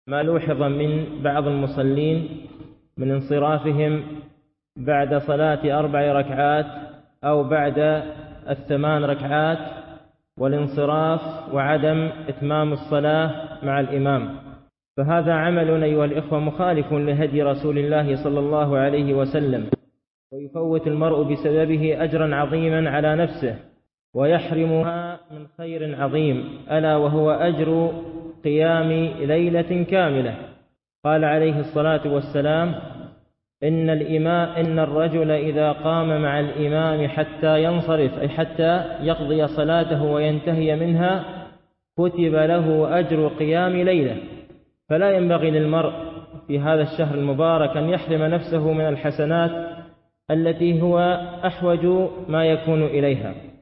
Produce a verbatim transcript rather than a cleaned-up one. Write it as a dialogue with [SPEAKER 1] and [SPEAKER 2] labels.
[SPEAKER 1] ما لوحظ من بعض المصلين من انصرافهم بعد صلاة أربع ركعات أو بعد الثمان ركعات والانصراف وعدم إتمام الصلاة مع الإمام، فهذا عمل أيها الإخوة مخالف لهدي رسول الله صلى الله عليه وسلم، ويفوت المرء بسببه أجرا عظيما على نفسه ويحرمها من خير عظيم، ألا وهو أجر قيام ليلة كاملة. قال عليه الصلاة والسلام: إن الإمام إن الرجل إذا قام مع الإمام حتى ينصرف، أي حتى يقضي صلاته وينتهي منها، كتب له أجر قيام ليلة. فلا ينبغي للمرء في هذا الشهر المبارك أن يحرم نفسه من الحسنات التي هو أحوج ما يكون إليها.